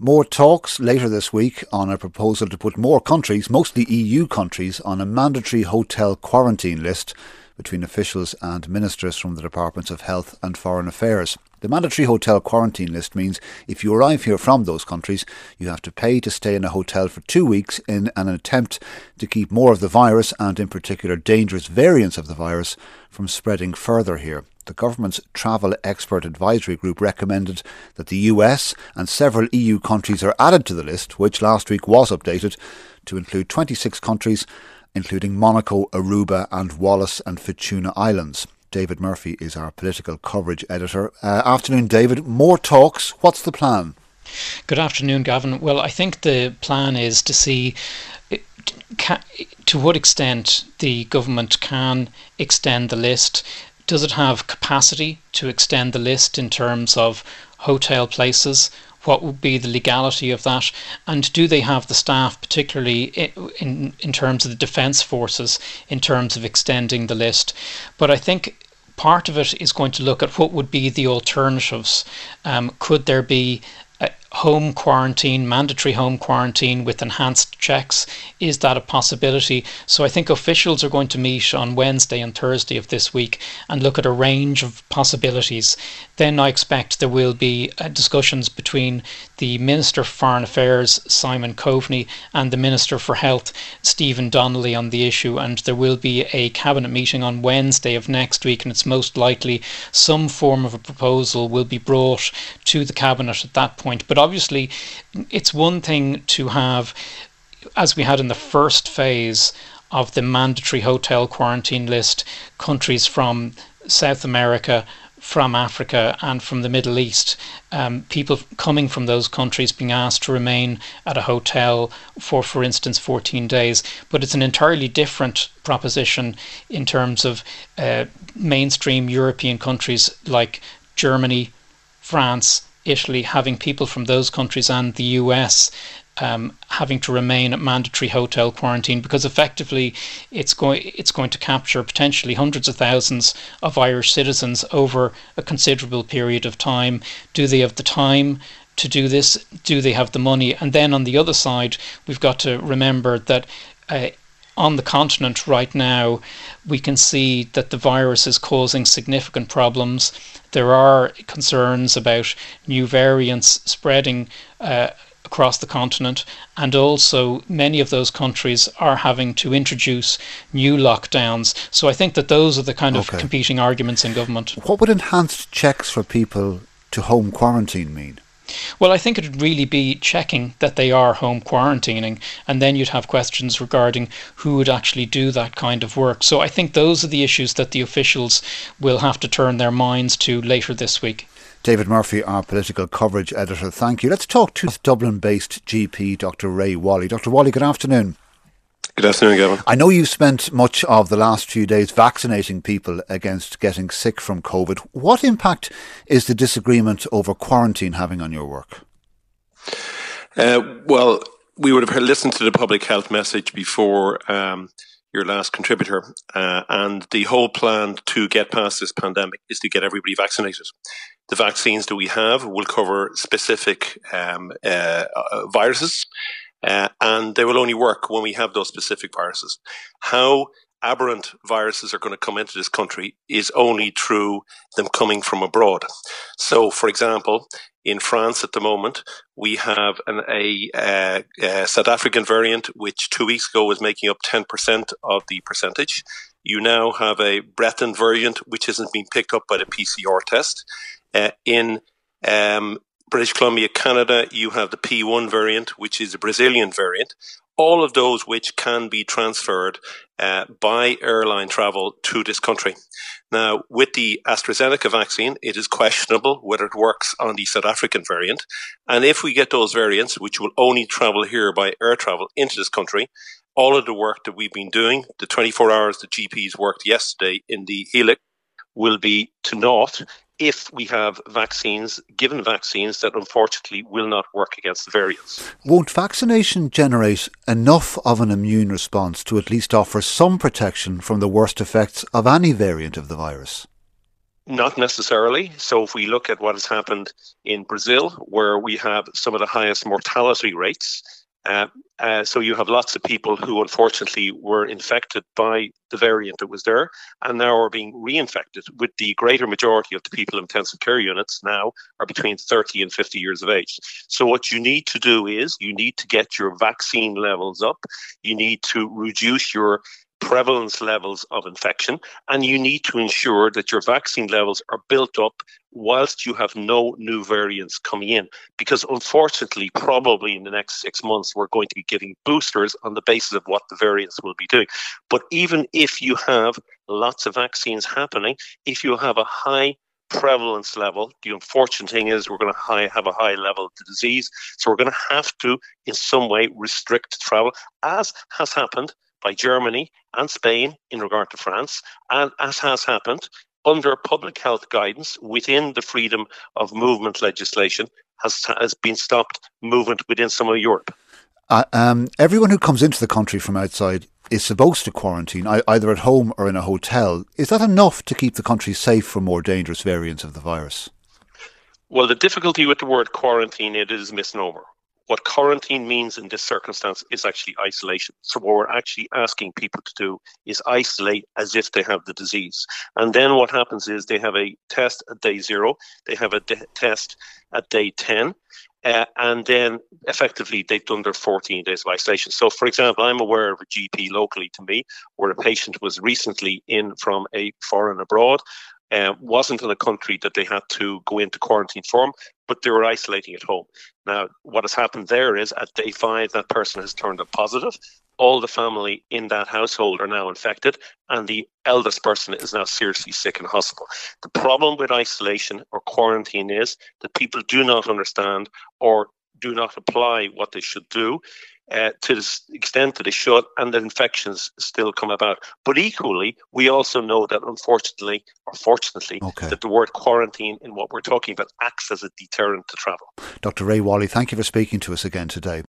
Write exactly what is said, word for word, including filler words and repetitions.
More talks later this week on a proposal to put more countries, mostly E U countries, on a mandatory hotel quarantine list between officials and ministers from the Departments of Health and Foreign Affairs. The mandatory hotel quarantine list means if you arrive here from those countries, you have to pay to stay in a hotel for two weeks in an attempt to keep more of the virus, and in particular dangerous variants of the virus, from spreading further here. The government's travel expert advisory group recommended that the U S and several E U countries are added to the list, which last week was updated to include twenty-six countries, including Monaco, Aruba and Wallis and Futuna Islands. David Murphy is our political coverage editor. Uh, afternoon, David. More talks. What's the plan? Good afternoon, Gavin. Well, I think the plan is to see Can, to what extent the government can extend the list. Does it have capacity to extend the list in terms of hotel places? What would be the legality of that? And do they have the staff, particularly in, in terms of the defence forces, in terms of extending the list? But I think part of it is going to look at what would be the alternatives. Um, could there be home quarantine, mandatory home quarantine with enhanced checks? Is that a possibility? So I think officials are going to meet on Wednesday and Thursday of this week and look at a range of possibilities. Then I expect there will be uh, discussions between the Minister for Foreign Affairs, Simon Coveney, and the Minister for Health, Stephen Donnelly, on the issue, and there will be a cabinet meeting on Wednesday of next week, and it's most likely some form of a proposal will be brought to the cabinet at that point. But obviously, it's one thing to have, as we had in the first phase of the mandatory hotel quarantine list, countries from South America, from Africa and from the Middle East, um, people coming from those countries being asked to remain at a hotel for, for instance, fourteen days. But it's an entirely different proposition in terms of uh, mainstream European countries like Germany, France, Italy, having people from those countries, and the U S um, having to remain at mandatory hotel quarantine, because effectively it's going it's going to capture potentially hundreds of thousands of Irish citizens over a considerable period of time. Do they have the time to do this? Do they have the money? And then on the other side, we've got to remember that uh, on the continent right now, we can see that the virus is causing significant problems. There are concerns about new variants spreading uh, across the continent, and also many of those countries are having to introduce new lockdowns. So I think that those are the kind of okay. competing arguments in government. What would enhanced checks for people to home quarantine mean? Well, I think it would really be checking that they are home quarantining, and then you'd have questions regarding who would actually do that kind of work. So I think those are the issues that the officials will have to turn their minds to later this week. David Murphy, our political coverage editor, thank you. Let's talk to Dublin-based G P, Doctor Ray Wally. Doctor Wally, good afternoon. Good afternoon, Gavin. I know you've spent much of the last few days vaccinating people against getting sick from COVID. What impact is the disagreement over quarantine having on your work? Uh, well, we would have heard, listened to the public health message before um, your last contributor, uh, and the whole plan to get past this pandemic is to get everybody vaccinated. The vaccines that we have will cover specific um, uh, uh, viruses, Uh, and they will only work when we have those specific viruses. How aberrant viruses are going to come into this country is only through them coming from abroad. So, for example, in France at the moment, we have an, a, a, a South African variant, which two weeks ago was making up ten percent of the percentage. You now have a Breton variant, which hasn't been picked up by the P C R test. Uh, in um, British Columbia, Canada, you have the P one variant, which is a Brazilian variant. All of those which can be transferred uh, by airline travel to this country. Now, with the AstraZeneca vaccine, it is questionable whether it works on the South African variant. And if we get those variants, which will only travel here by air travel into this country, all of the work that we've been doing, the twenty-four hours the G Ps worked yesterday in the Helix, will be to naught if we have vaccines, given vaccines that unfortunately will not work against the variants. Won't vaccination generate enough of an immune response to at least offer some protection from the worst effects of any variant of the virus? Not necessarily. So if we look at what has happened in Brazil, where we have some of the highest mortality rates, uh, uh, so you have lots of people who unfortunately were infected by the variant that was there and now are being reinfected, with the greater majority of the people in intensive care units now are between thirty and fifty years of age. So what you need to do is you need to get your vaccine levels up. You need to reduce your prevalence levels of infection, and you need to ensure that your vaccine levels are built up whilst you have no new variants coming in. Because unfortunately, probably in the next six months, we're going to be giving boosters on the basis of what the variants will be doing. But even if you have lots of vaccines happening, if you have a high prevalence level, the unfortunate thing is we're going to high, have a high level of the disease. So we're going to have to, in some way, restrict travel, as has happened by Germany and Spain in regard to France, and as has happened under public health guidance within the freedom of movement legislation, has, has been stopped movement within some of Europe. Uh, um, everyone who comes into the country from outside is supposed to quarantine, either at home or in a hotel. Is that enough to keep the country safe from more dangerous variants of the virus? Well, the difficulty with the word quarantine, it is a misnomer. What quarantine means in this circumstance is actually isolation. So what we're actually asking people to do is isolate as if they have the disease. And then what happens is they have a test at day zero, they have a de- test at day ten, uh, and then effectively they've done their fourteen days of isolation. So for example, I'm aware of a G P locally to me where a patient was recently in from a foreign abroad, Uh, wasn't in a country that they had to go into quarantine for, but they were isolating at home. Now, what has happened there is at day five, that person has turned up positive. All the family in that household are now infected, and the eldest person is now seriously sick in hospital. The problem with isolation or quarantine is that people do not understand or do not apply what they should do uh, to the extent that they should, and the infections still come about. But equally, we also know that unfortunately, or fortunately, okay. that the word quarantine in what we're talking about acts as a deterrent to travel. Doctor Ray Whalley, thank you for speaking to us again today.